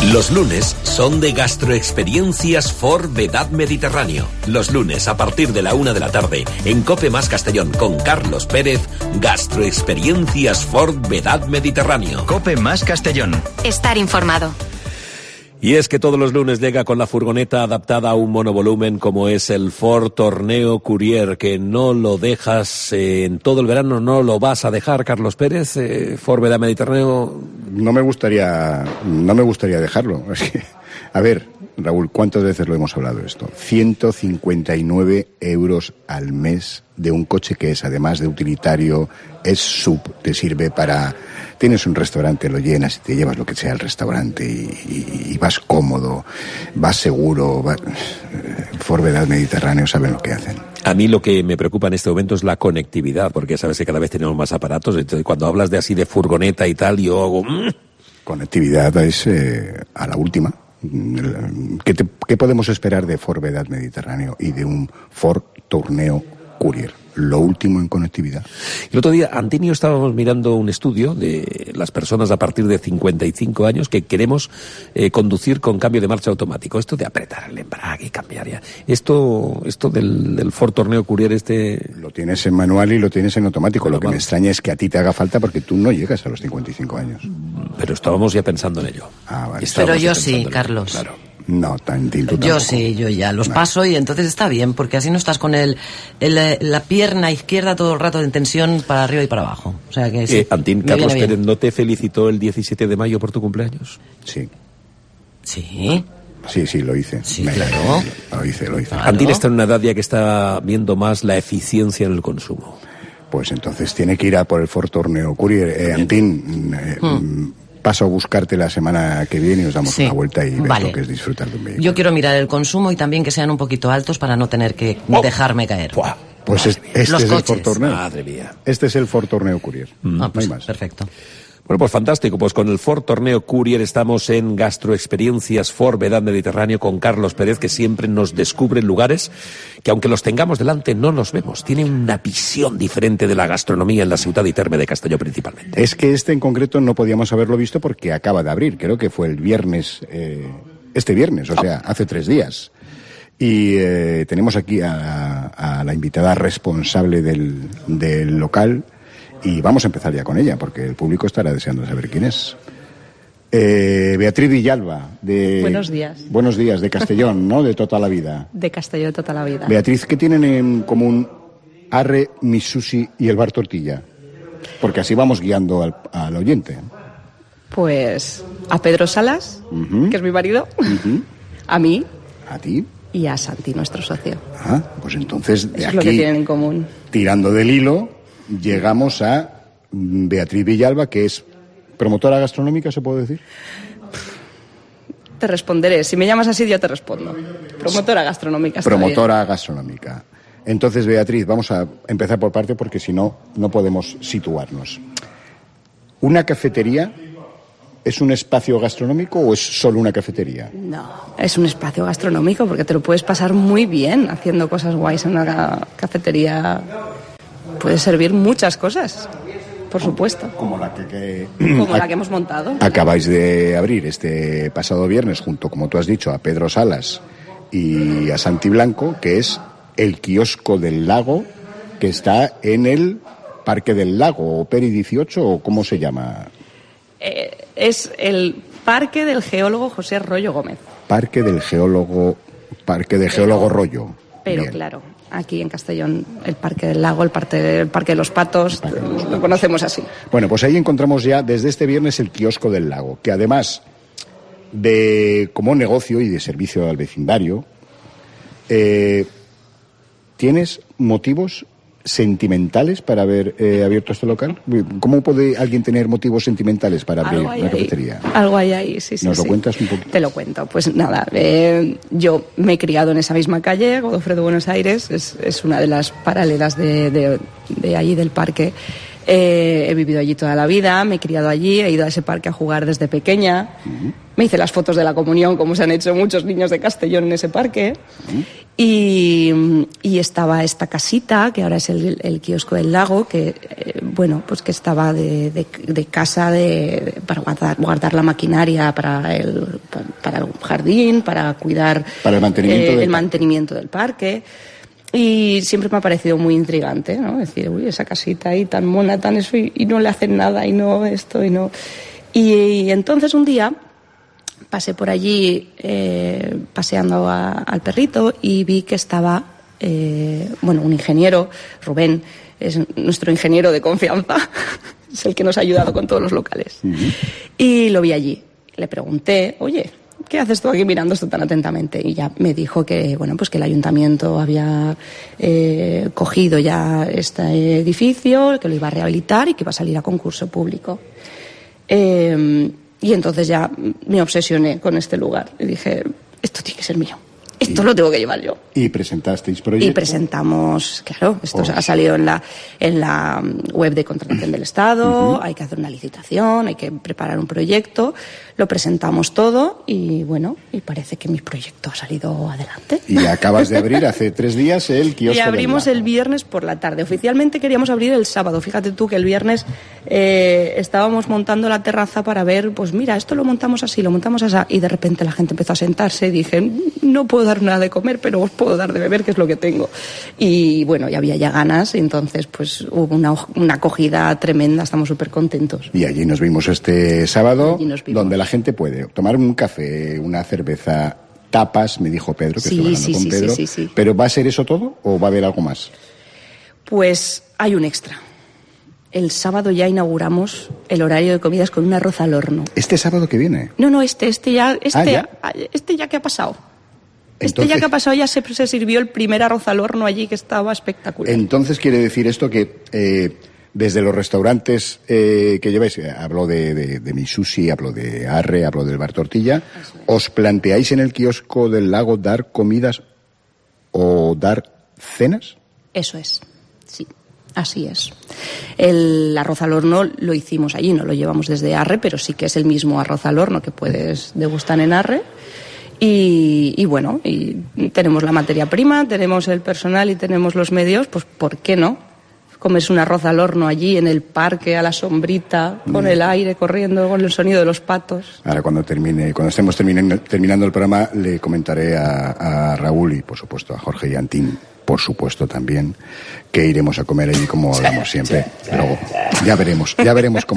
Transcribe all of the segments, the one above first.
Los lunes son de Gastroexperiencias Ford Vedad Mediterráneo. Los lunes a partir de la 1 de la tarde en COPE más Castellón con Carlos Pérez, Gastroexperiencias Ford Vedad Mediterráneo. COPE más Castellón. Estar informado. Y es que todos los lunes llega con la furgoneta adaptada a un monovolumen como es el Ford Tourneo Courier, que no lo dejas en todo el verano, no lo vas a dejar, Carlos Pérez, Ford Vedad Mediterráneo. No me gustaría dejarlo. Es que, a ver, Raúl, ¿cuántas veces lo hemos hablado esto? 159 euros al mes de un coche que es, además de utilitario, es sub, te sirve para... Tienes un restaurante, lo llenas y te llevas lo que sea al restaurante y vas cómodo, vas seguro. Ford Vedad Mediterráneo saben lo que hacen. A mí lo que me preocupa en este momento es la conectividad, porque sabes que cada vez tenemos más aparatos. Entonces, cuando hablas de así de furgoneta y tal, yo hago... Conectividad es a la última. ¿Qué podemos esperar de Ford Vedad Mediterráneo y de un Ford Tourneo Courier? Lo último en conectividad. El otro día, Antonio, estábamos mirando un estudio de las personas a partir de 55 años que queremos conducir con cambio de marcha automático. Esto de apretar el embrague y cambiar ya. Esto del Ford Tourneo Courier Lo tienes en manual y lo tienes en automático. Lo que me extraña es que a ti te haga falta porque tú no llegas a los 55 años. Pero estábamos ya pensando en ello. Vale. Pero yo sí, Carlos. Claro. No, tan tilto. Yo sí, yo ya los paso y entonces está bien, porque así no estás con la pierna izquierda todo el rato en tensión para arriba y para abajo. O sea que sí. Antín, Carlos Pérez, ¿no te felicitó el 17 de mayo por tu cumpleaños? Sí. ¿Sí? Sí, lo hice. Sí, claro. Lo hice. Claro. Antín está en una edad ya que está viendo más la eficiencia en el consumo. Pues entonces tiene que ir a por el Ford Tourneo Courier. Antín, paso a buscarte la semana que viene y nos damos una vuelta y ves lo que es disfrutar de un vehículo. Yo quiero mirar el consumo y también que sean un poquito altos para no tener que dejarme caer. Pues este es el Ford Tourneo. Madre mía. Este es el Ford Tourneo Courier. No hay más. Perfecto. Bueno, pues fantástico. Pues con el Ford Tourneo Courier estamos en Gastroexperiencias Ford Vedad Mediterráneo con Carlos Pérez, que siempre nos descubre lugares que, aunque los tengamos delante, no los vemos. Tiene una visión diferente de la gastronomía en la ciudad y terme de Castelló principalmente. Es que este en concreto no podíamos haberlo visto porque acaba de abrir. Creo que fue el viernes, este viernes, o sea, hace 3 días. Y tenemos aquí a la invitada responsable del local. Y vamos a empezar ya con ella, porque el público estará deseando saber quién es. Beatriz Villalba, de... Buenos días. Buenos días, de Castellón, ¿no? De toda la vida. De Castelló de toda la vida. Beatriz, ¿qué tienen en común Arre, Mi Sushi y el Bar Tortilla? Porque así vamos guiando al oyente. Pues a Pedro Salas, que es mi marido, a mí. ¿A ti? Y a Santi, nuestro socio. Ah, pues entonces de Eso aquí, es lo que tienen en común. Tirando del hilo, llegamos a Beatriz Villalba, que es promotora gastronómica, ¿se puede decir? Te responderé. Si me llamas así, yo te respondo. Promotora gastronómica. Promotora gastronómica. Entonces, Beatriz, vamos a empezar por parte porque si no, no podemos situarnos. ¿Una cafetería es un espacio gastronómico o es solo una cafetería? No, es un espacio gastronómico porque te lo puedes pasar muy bien haciendo cosas guays en una cafetería. Puedes servir muchas cosas, por supuesto. Como la que hemos montado. Acabáis de abrir este pasado viernes junto, como tú has dicho, a Pedro Salas y a Santi Blanco, que es el Kiosco del Lago, que está en el Parque del Lago, o Peri 18, o ¿cómo se llama? Es el Parque del Geólogo José Rollo Gómez. Parque del Geólogo Rollo. Pero bien. Claro, aquí en Castellón, el Parque del Lago, el Parque de los Patos, lo conocemos así. Bueno, pues ahí encontramos ya desde este viernes el Kiosco del Lago, que además de como negocio y de servicio al vecindario, ¿tienes motivos sentimentales para haber abierto este local? ¿Cómo puede alguien tener motivos sentimentales para abrir una cafetería? Algo hay ahí, sí. ¿Nos lo cuentas un poquito? Te lo cuento. Pues nada, yo me he criado en esa misma calle, Godofredo, Buenos Aires, es una de las paralelas de allí del parque. He vivido allí toda la vida, me he criado allí, he ido a ese parque a jugar desde pequeña. Me hice las fotos de la comunión, como se han hecho muchos niños de Castellón en ese parque. Y estaba esta casita, que ahora es el kiosco del lago, que pues que estaba de casa para guardar la maquinaria para el jardín, para cuidar para el mantenimiento del parque. Y siempre me ha parecido muy intrigante, ¿no? Es decir, esa casita ahí tan mona, tan eso, y no le hacen nada, y no esto, y no. Y entonces un día pasé por allí paseando al perrito y vi que estaba un ingeniero, Rubén, es nuestro ingeniero de confianza, es el que nos ha ayudado con todos los locales. Y lo vi allí. Le pregunté, oye, ¿qué haces tú aquí mirando esto tan atentamente? Y ya me dijo que, pues que el ayuntamiento había cogido ya este edificio, que lo iba a rehabilitar y que iba a salir a concurso público. Y entonces ya me obsesioné con este lugar. Y dije, esto tiene que ser mío. Esto lo tengo que llevar yo. ¿Y presentasteis proyecto? Y presentamos, claro, esto ha salido en la web de contratación del Estado, hay que hacer una licitación, hay que preparar un proyecto, lo presentamos todo y parece que mi proyecto ha salido adelante. Y acabas de abrir hace 3 días el kiosco. Y abrimos el viernes por la tarde. Oficialmente queríamos abrir el sábado. Fíjate tú que el viernes estábamos montando la terraza para ver, pues mira, esto lo montamos así, lo montamos así, y de repente la gente empezó a sentarse y dije, no puedo dar nada de comer, pero os puedo dar de beber, que es lo que tengo. Y y había ya ganas, y entonces pues hubo una acogida tremenda, estamos súper contentos. Y allí nos vimos este sábado, donde la gente puede tomar un café, una cerveza, tapas, me dijo Pedro, que estuve hablando con Pedro. Sí. ¿Pero va a ser eso todo o va a haber algo más? Pues hay un extra. El sábado ya inauguramos el horario de comidas con un arroz al horno. ¿Este sábado que viene? No, este ya que ha pasado. Entonces, ya que ha pasado ya se sirvió el primer arroz al horno allí, que estaba espectacular. Entonces quiere decir esto que desde los restaurantes que lleváis, hablo de Mi Sushi, hablo de Arre, hablo del Bar Tortilla, ¿os planteáis en el kiosco del lago dar comidas o dar cenas? Eso es, sí. Así es. El arroz al horno lo hicimos allí, no lo llevamos desde Arre, pero sí que es el mismo arroz al horno que puedes degustar en Arre. Y tenemos la materia prima, tenemos el personal y tenemos los medios, pues ¿por qué no? Comes un arroz al horno allí en el parque, a la sombrita, con el aire corriendo, con el sonido de los patos. Ahora cuando estemos terminando el programa, le comentaré a Raúl y por supuesto a Jorge y Antín, por supuesto también, que iremos a comer allí como hablamos siempre. Luego ya veremos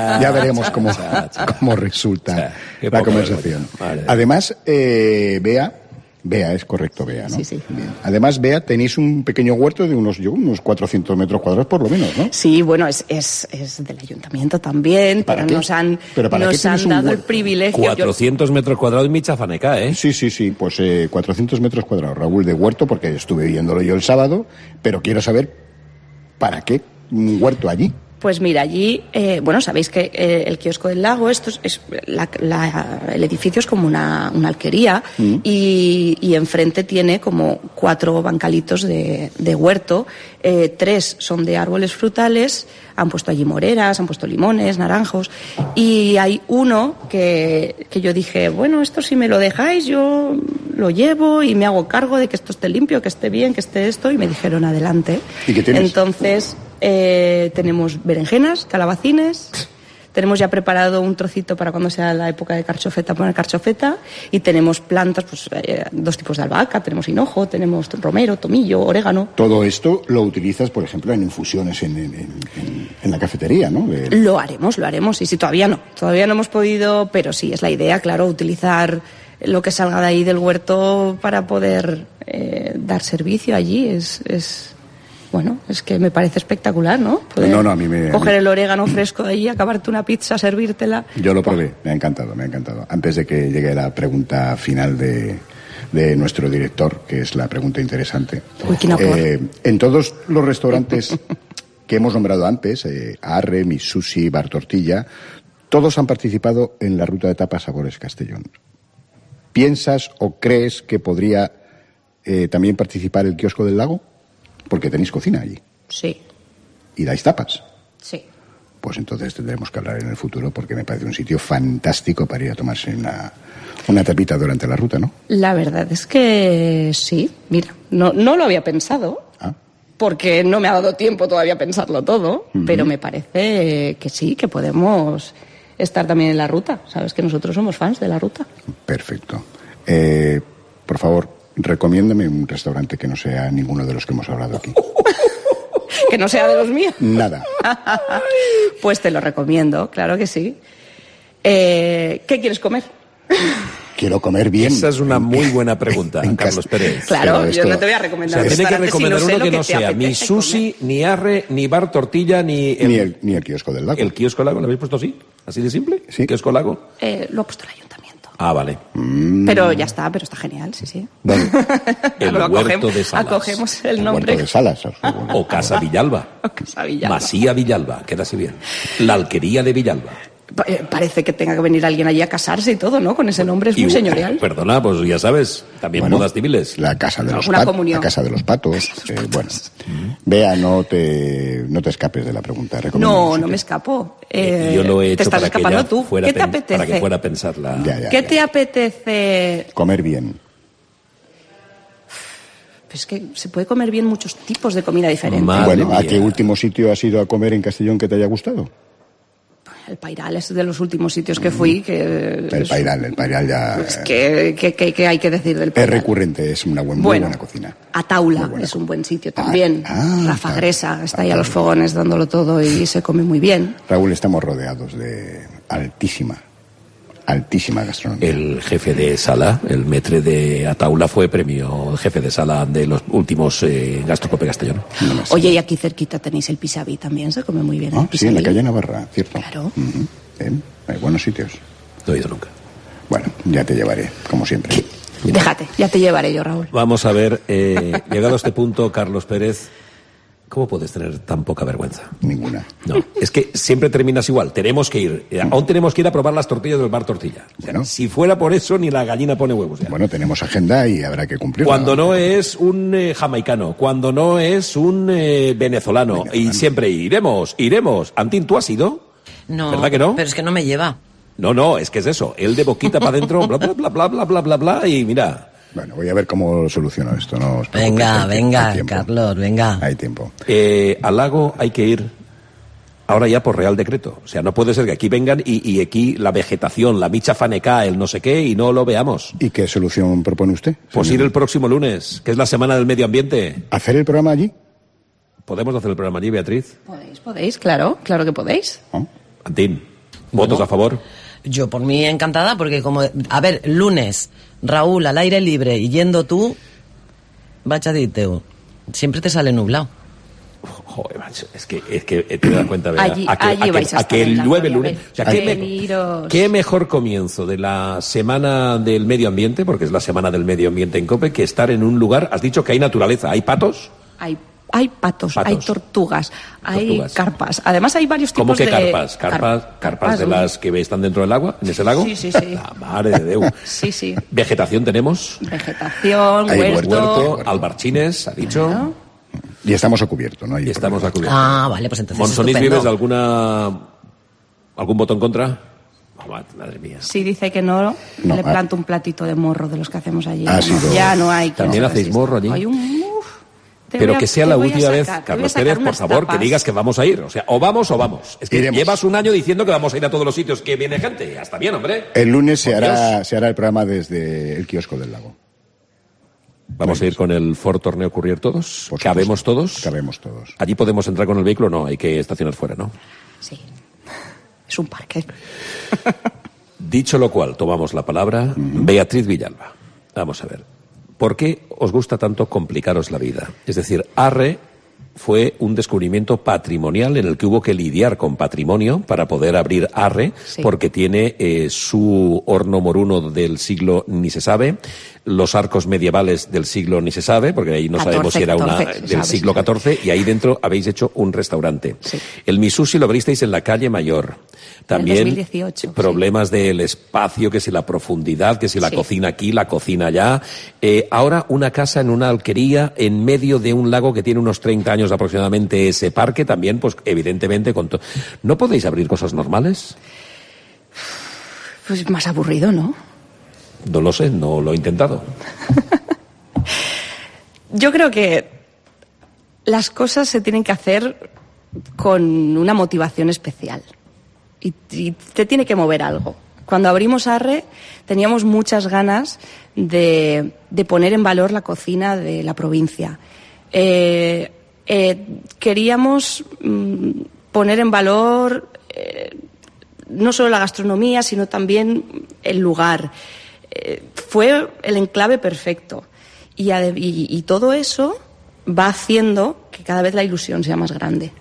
cómo resulta la conversación. Vale. Además, Bea, es correcto, Bea, ¿no? Sí. Bien. Además, Bea, tenéis un pequeño huerto de unos 400 metros cuadrados por lo menos, ¿no? Sí, bueno, es del ayuntamiento también, pero nos han dado el privilegio. 400 metros cuadrados en Michafaneca, ¿eh? Sí, pues 400 metros cuadrados, Raúl, de huerto, porque estuve viéndolo yo el sábado, pero quiero saber, ¿para qué un huerto allí? Pues mira, allí, sabéis que el kiosco del lago, el edificio es como una alquería y enfrente tiene como 4 bancalitos de huerto, 3 son de árboles frutales, han puesto allí moreras, han puesto limones, naranjos, y hay uno que yo dije, bueno, esto si me lo dejáis yo lo llevo y me hago cargo de que esto esté limpio, que esté bien, que esté esto, y me dijeron adelante. ¿Y qué tienes? Entonces tenemos berenjenas, calabacines, tenemos ya preparado un trocito para cuando sea la época de carchofeta, poner carchofeta, y tenemos plantas, pues 2 tipos de albahaca, tenemos hinojo, tenemos romero, tomillo, orégano. Todo esto lo utilizas, por ejemplo, en infusiones en la cafetería, ¿no? Lo haremos, y sí, todavía no hemos podido, pero sí, es la idea, claro, utilizar lo que salga de ahí del huerto para poder dar servicio allí, es que me parece espectacular, ¿no? A mí me... Coger el orégano fresco de allí, acabarte una pizza, servírtela. Yo lo probé, me ha encantado. Antes de que llegue la pregunta final de nuestro director, que es la pregunta interesante. Uy, en todos los restaurantes que hemos nombrado antes, Arre, Mi Sushi, Bar Tortilla, todos han participado en la ruta de tapas Sabores Castellón. ¿Piensas o crees que podría también participar el kiosco del lago? Porque tenéis cocina allí. Sí. ¿Y dais tapas? Sí. pues entonces tendremos que hablar en el futuro, porque me parece un sitio fantástico para ir a tomarse una tapita durante la ruta, ¿no? La verdad es que sí. Mira, no lo había pensado, porque no me ha dado tiempo todavía a pensarlo todo, pero me parece que sí, que podemos estar también en la ruta. Sabes que nosotros somos fans de la ruta. Perfecto. Por favor, recomiéndame un restaurante que no sea ninguno de los que hemos hablado aquí. Que no sea de los míos. Nada. Pues te lo recomiendo, claro que sí. ¿Qué quieres comer? Quiero comer bien. Esa es una muy buena pregunta, Carlos Pérez. Claro, yo no te voy a recomendar. O sea, tiene que recomendar si no uno que no sea ni sushi, ni arre, ni bar tortilla, ni el kiosco del lago. ¿El kiosco del lago lo habéis puesto así? ¿Así de simple? Sí. ¿Kiosco del lago? Lo ha puesto el ayuntamiento. Ah, vale. Pero ya está, pero está genial, sí. Vale. El huerto de Salas. Acogemos el nombre. Huerto de Salas. O Casa Villalba. Masía Villalba, queda así bien. La Alquería de Villalba. Parece que tenga que venir alguien allí a casarse y todo, ¿no? Con ese nombre es muy señorial. Perdona, pues ya sabes, también bodas civiles. La casa de los patos. La casa de los patos. Bueno, Bea, no te escapes de la pregunta. No me escapo. Yo lo he hecho para que ella fuera ¿Qué te apetece? Para que fuera a pensarla. ¿Qué te apetece? Comer bien. Pues es que se puede comer bien muchos tipos de comida diferente. Bueno, ¿a qué último sitio has ido a comer en Castellón que te haya gustado? El Pairal es de los últimos sitios que fui. El Pairal ya... Pues ¿qué hay que decir del Pairal? Es recurrente, es una muy buena cocina. Ataula es un buen sitio también. Rafa Gresa está ahí a los fogones dándolo todo y se come muy bien. Raúl, estamos rodeados de altísima gastronomía. El jefe de sala, el maître de Ataula, fue premio jefe de sala de los últimos Gastrocope Castellón. Oye, y aquí cerquita tenéis el Pisaví también, se come muy bien. Sí, en la calle Navarra, cierto. Claro. Bien, hay buenos sitios. No he ido nunca. Bueno, ya te llevaré, como siempre. Déjate, ya te llevaré yo, Raúl. Vamos a ver, llegado a este punto, Carlos Pérez, ¿cómo puedes tener tan poca vergüenza? Ninguna. No, es que siempre terminas igual. Tenemos que ir. Aún tenemos que ir a probar las tortillas del bar Tortilla. O sea, si fuera por eso, ni la gallina pone huevos. Ya. Bueno, tenemos agenda y habrá que cumplirla. Cuando no es un jamaicano, cuando no es un venezolano. Y siempre iremos. Antín, ¿tú has ido? No. ¿Verdad que no? Pero es que no me lleva. No, es que es eso. Él de boquita para adentro, bla, bla, bla, bla, bla, bla, bla, bla, y mira... Bueno, voy a ver cómo soluciono esto. No venga, Carlos, venga. Hay tiempo. Al lago hay que ir ahora ya por Real Decreto. O sea, no puede ser que aquí vengan y aquí la vegetación, la micha faneca, el no sé qué, y no lo veamos. ¿Y qué solución propone usted? Pues ir el próximo lunes, que es la Semana del Medio Ambiente. ¿Hacer el programa allí? ¿Podemos hacer el programa allí, Beatriz? Podéis, claro que podéis. Antín, ¿votos a favor? Yo por mí encantada, porque a ver, lunes, Raúl, al aire libre, y yendo tú, bachaditeo, siempre te sale nublado. Joder, macho, es que te das cuenta, Bea, allí vais a que el 9 lunes... O sea, ¿qué mejor comienzo de la Semana del Medio Ambiente, porque es la Semana del Medio Ambiente en COPE, que estar en un lugar... Has dicho que hay naturaleza, ¿hay patos? Hay patos, hay tortugas, hay carpas. Además hay varios tipos de... ¿Cómo que carpas? ¿Carpas de las que están dentro del agua, en ese lago? Sí. La madre de Déu. Sí. ¿Vegetación tenemos? Vegetación, huerto, albarchines, ha dicho. Claro. Y estamos a cubierto, ¿no? Estamos a cubierto. Ah, vale, pues entonces Monsonís, estupendo. ¿vives algún voto en contra? Madre mía. Si dice que no, le planto un platito de morro de los que hacemos allí. Sido... Ya no hay... ¿También hacéis morro allí? Hay Pero que sea la última vez, Carlos Pérez, por favor, que digas que vamos a ir. O sea, o vamos. Es que llevas un año diciendo que vamos a ir a todos los sitios que viene gente. Ya está bien, hombre. El lunes se hará el programa desde el kiosco del lago. ¿Vamos a ir con el Ford Torneo Courier todos? ¿Cabemos todos? Cabemos todos. ¿Allí podemos entrar con el vehículo? No, hay que estacionar fuera, ¿no? Sí. Es un parque. Dicho lo cual, tomamos la palabra. Beatriz Villalba. Vamos a ver. ¿Por qué os gusta tanto complicaros la vida? Es decir, Arre fue un descubrimiento patrimonial en el que hubo que lidiar con patrimonio para poder abrir Arre, porque tiene su horno moruno del siglo ni se sabe, los arcos medievales del siglo ni se sabe, porque ahí no sabemos si era del siglo XIV, y ahí dentro habéis hecho un restaurante. Sí. El Misushi lo abristeis en la calle Mayor. También 2018, problemas del espacio, que si la profundidad, que si la cocina aquí, la cocina allá. Ahora una casa en una alquería en medio de un lago que tiene unos 30 años años aproximadamente ese parque, también, pues evidentemente, ¿no podéis abrir cosas normales? Pues más aburrido, ¿no? No lo sé, no lo he intentado. Yo creo que las cosas se tienen que hacer con una motivación especial. Y te tiene que mover algo. Cuando abrimos Arre teníamos muchas ganas de poner en valor la cocina de la provincia. Queríamos poner en valor no solo la gastronomía, sino también el lugar. Fue el enclave perfecto. Y todo eso va haciendo que cada vez la ilusión sea más grande.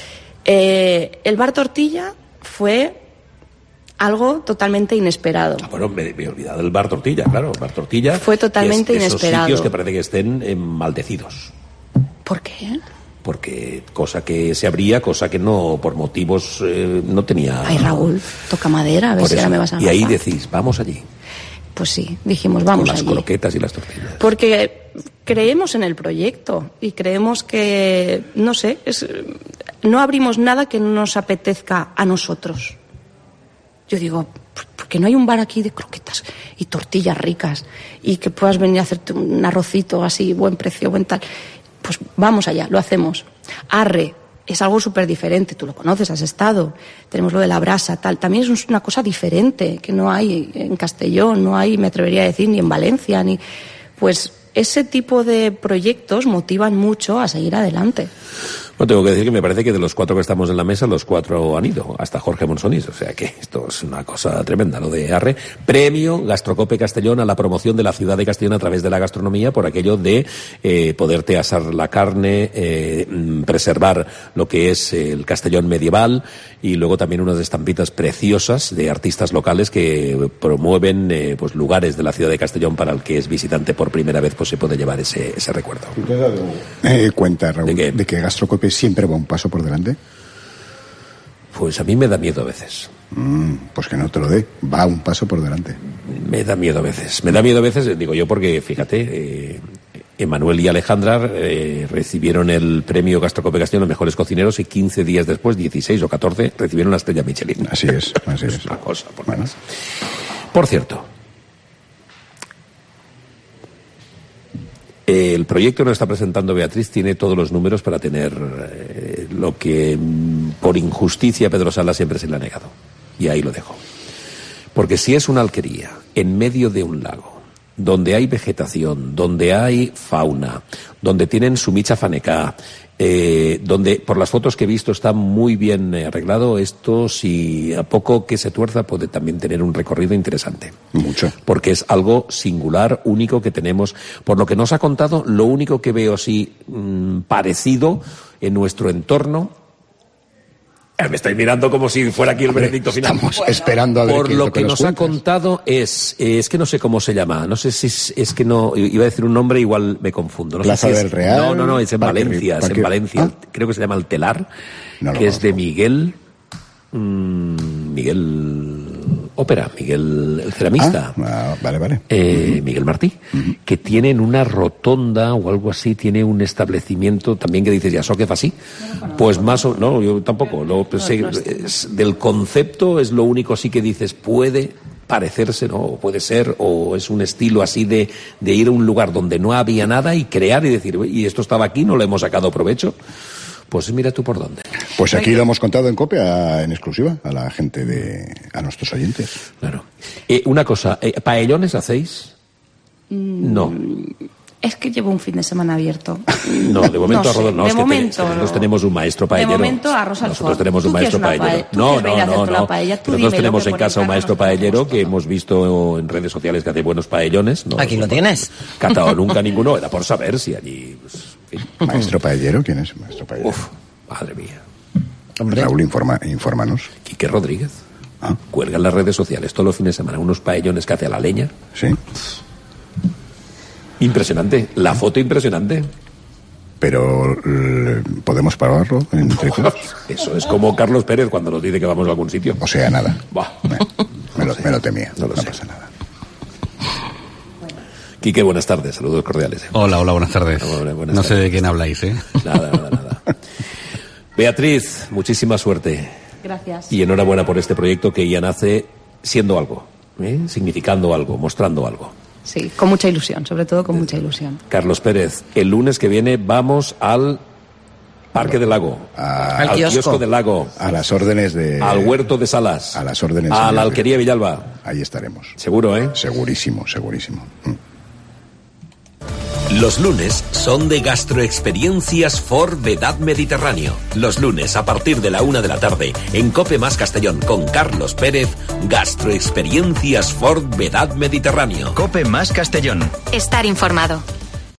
El bar Tortilla fue algo totalmente inesperado. Bueno, me he olvidado del bar Tortilla, claro. El bar Tortilla fue totalmente inesperado. Esos sitios que parece que estén maldecidos. ¿Por qué? Porque cosa que se abría, cosa que no, por motivos, no tenía... Ay, Raúl, toca madera, a ver si ahora me vas a... Y ahí decís, vamos allí. Pues sí, dijimos, vamos allí. Con las croquetas y las tortillas. Porque creemos en el proyecto y creemos que, no sé, no abrimos nada que no nos apetezca a nosotros. Yo digo, ¿por qué no hay un bar aquí de croquetas y tortillas ricas y que puedas venir a hacerte un arrocito así, buen precio, buen tal? Pues vamos allá, lo hacemos. Arre es algo súper diferente, tú lo conoces, has estado. Tenemos lo de la brasa, tal. También es una cosa diferente que no hay en Castellón, no hay, me atrevería a decir, ni en Valencia, ni... Pues ese tipo de proyectos motivan mucho a seguir adelante. Bueno, tengo que decir que me parece que de los 4 que estamos en la mesa, los 4 han ido, hasta Jorge Monsonís, o sea que esto es una cosa tremenda, lo de Arre. Premio Gastrocope Castellón a la promoción de la ciudad de Castellón a través de la gastronomía por aquello de poderte asar la carne, preservar lo que es el Castellón medieval y luego también unas estampitas preciosas de artistas locales que promueven pues lugares de la ciudad de Castellón para el que es visitante por primera vez, pues se puede llevar ese recuerdo. ¿Tú te has dado cuenta, Raúl, de que Gastrocope siempre va un paso por delante? Pues a mí me da miedo a veces. Pues que no te lo dé, va un paso por delante. Me da miedo a veces, digo yo, porque fíjate, Emanuel y Alejandra recibieron el premio Gastrocope Castellón los mejores cocineros y 15 días después, 16 o 14, recibieron la estrella Michelin. Así es. Es una cosa, por cierto, el proyecto que nos está presentando Beatriz tiene todos los números para tener lo que por injusticia a Pedro Sala siempre se le ha negado. Y ahí lo dejo. Porque si es una alquería en medio de un lago, donde hay vegetación, donde hay fauna, donde tienen su micha fanecá, donde por las fotos que he visto está muy bien arreglado, esto si a poco que se tuerza puede también tener un recorrido interesante. Mucho. Porque es algo singular, único que tenemos. Por lo que nos ha contado, lo único que veo así parecido en nuestro entorno. Me estáis mirando como si fuera aquí el veredicto final. Estamos esperando a ver por lo que nos ha contado es que no sé cómo se llama, no sé si es que no, iba a decir un nombre, igual me confundo. No Plaza sé si del Real. No, es en Valencia, es en Valencia. ¿Ah? Creo que se llama El Telar, no que es de Miguel Ópera, Miguel el ceramista. Vale. Miguel Martí, que tienen una rotonda o algo así, tiene un establecimiento también que dices, ¿ya so que fa así? Pues más o no, yo tampoco. Del concepto es lo único sí que dices, puede parecerse, ¿no? Puede ser, o es un estilo así de ir a un lugar donde no había nada y crear y decir, y esto estaba aquí, no le hemos sacado provecho. Pues mira tú por dónde. Pues aquí lo hemos contado en COPE en exclusiva a la gente, a nuestros oyentes. Claro. Una cosa, ¿paellones hacéis? No. Es que llevo un fin de semana abierto. No, de momento arroz no. Nosotros tenemos un maestro paellero. De momento arroz al Nosotros tenemos un maestro paellero. No. Nosotros tenemos en casa un maestro paellero que hemos visto en redes sociales que hace buenos paellones. No, aquí lo tienes. Catado nunca ninguno. Era por saber si allí... ¿Maestro paellero? ¿Quién es maestro paellero? Uf, madre mía. Hombre. Raúl, infórmanos. Quique Rodríguez. Cuelga en las redes sociales todos los fines de semana unos paellones que hace a la leña. Sí. Impresionante. La foto impresionante. Pero ¿podemos probarlo en YouTube? Eso es como Carlos Pérez cuando nos dice que vamos a algún sitio. O sea, nada. Me lo temía. No pasa nada. Quique, buenas tardes. Saludos cordiales. Hola, buenas tardes. Buenas no tardes. sé de quién habláis, ¿eh? Nada. Beatriz, muchísima suerte. Gracias. Y enhorabuena por este proyecto que ya nace siendo algo, significando algo, mostrando algo. Sí, con mucha ilusión, sobre todo con mucha ilusión. Carlos Pérez, el lunes que viene vamos al Parque del Lago, al kiosco del Lago, a las órdenes de... al Huerto de Salas, a las órdenes a la Alquería Villalba. Ahí estaremos. Seguro, ¿eh? Segurísimo, segurísimo. Los lunes son de Gastroexperiencias for Vedad Mediterráneo. Los lunes a partir de la 1 de la tarde en COPE más Castellón con Carlos Pérez, Gastroexperiencias for Vedad Mediterráneo. COPE más Castellón. Estar informado.